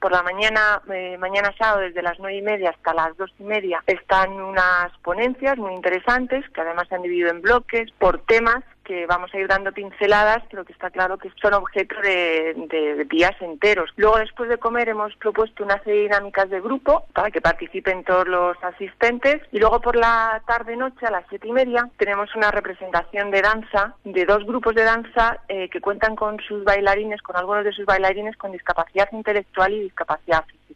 por la mañana, mañana sábado desde las 9:30 hasta las 2:30 están unas ponencias muy interesantes que además se han dividido en bloques por temas que vamos a ir dando pinceladas, pero que está claro que son objeto de días enteros. Luego, después de comer, hemos propuesto una serie de dinámicas de grupo para que participen todos los asistentes, y luego por la tarde-noche, a las 7:30, tenemos una representación de danza, de 2 grupos de danza que cuentan con sus bailarines, con algunos de sus bailarines con discapacidad intelectual y discapacidad física.